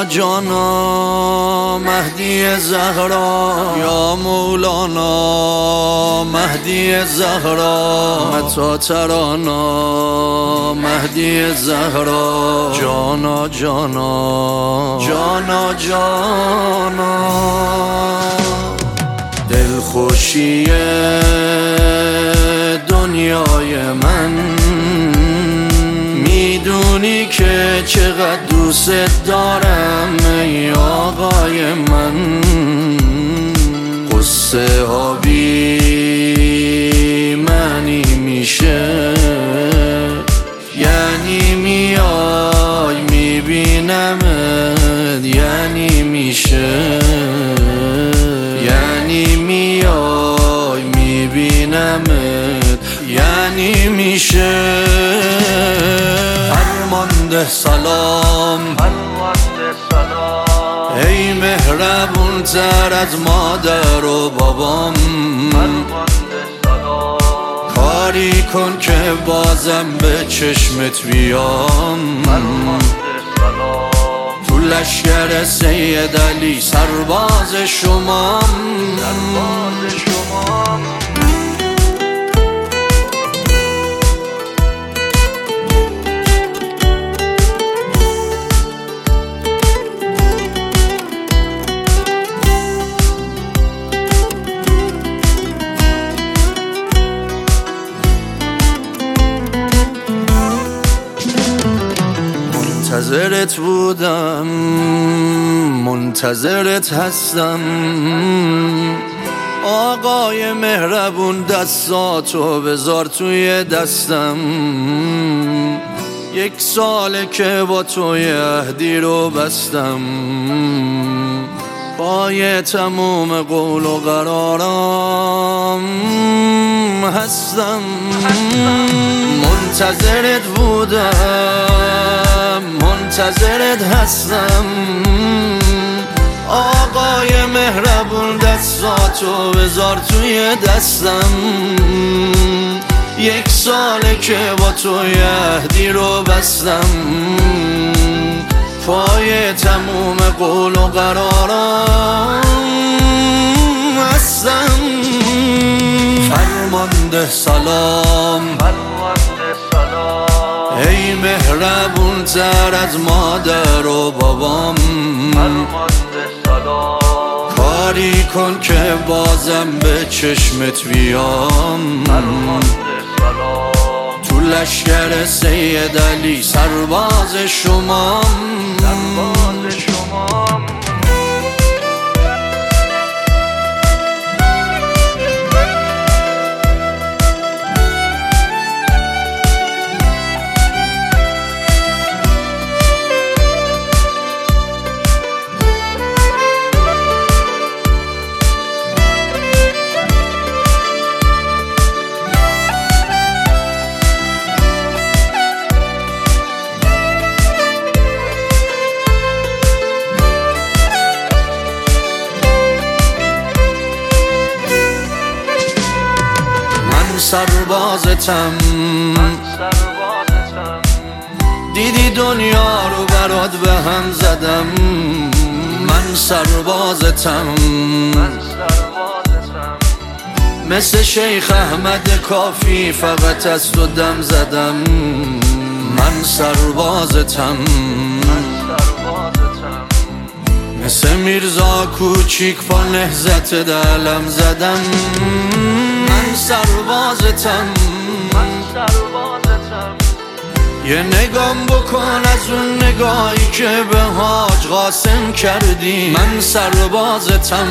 جانا مهدی زهرا، یا مولانا مهدی زهرا، متا ترانا مهدی زهرا، جانا جانا جانا جانا. دلخوشی دنیای من، میدونی که چقدر دوست دارم ای آقای من. قصه ها بی معنی میشه، یعنی میای میبینمت، یعنی میشه، یعنی میای میبینمت، یعنی میشه. فرمانده سلام، ای مهربون تر از مادر و بابام. کاری کن که بازم به چشمت بیام. تو لشکر سید علی سرباز شمام. منتظرت بودم، منتظرت هستم آقای مهربون. دستاتو بذار توی دستم. 1 ساله که با توی عهدی رو بستم، پای تموم قول و قرارم هستم. منتظرت بودم، منتظرت هستم آقای مهربون. دستاتو بذار توی دستم. 1 ساله که با توی عهدی رو بستم، پای تموم قول و قرارم هستم. فرمانده سلام، ای مهربون تر از مادر و بابام. کاری کن که بازم به چشمت بیام. تو لشکر سید علی سرباز شمام. سربازتم، دیدی دنیا رو برات به هم زدم. من سربازتم، مثل شیخ احمد کافی فقط از تو دم زدم. من سربازتم، مثل میرزا کوچیک با نهضت دلم زدم. من سربازتم، یه نگام بکن از اون نگاهی که به حاج قاسم کردی. من سربازتم،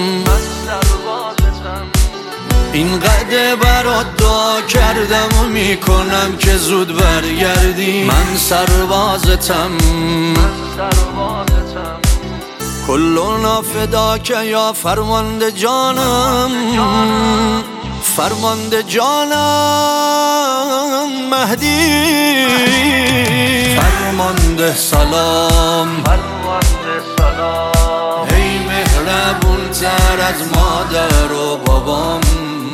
اینقدر برات دعا کردم و میکنم که زود برگردی. من سربازتم، کلنا فداک یا فرمانده جانم. فرمانده جانم مهدی. فرمانده سلام، ای مهربون تر از مادر و بابام.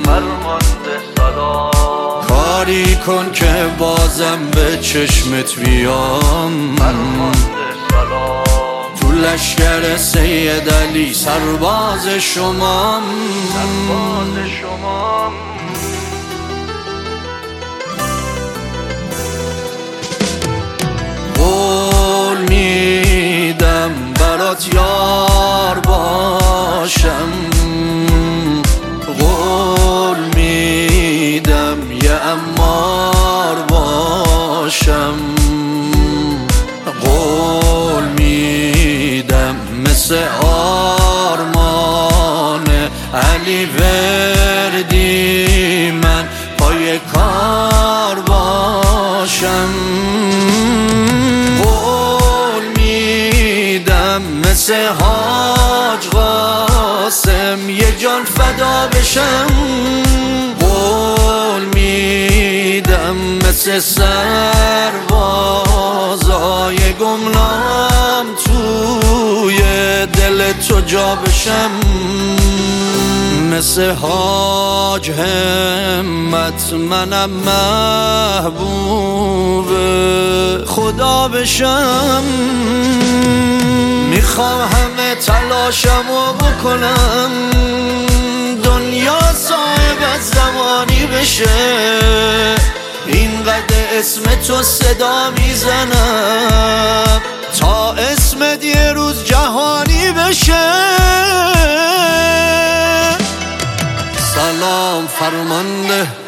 کاری کن که بازم به چشمت بیام. تو لشکر سید علی سرباز شمام قول میدم برات یار باشم، قول میدم یه عمار باشم، قول میدم مثل آرمان علی وردی من پای کار باشم، قول میدم مثل حاج قاسم یه جان فدا بشم، قول میدم مثل سربازای گمنام توی دل تو جا بشم، مثل حاج همت منم محبوب خدا بشم. میخوام همه تلاشمو بکنم دنیا صاحب زمانی بشه، اینقدر اسم تو صدا میزنم تا اسمت یه روز جهانی بشه. سلام فرمانده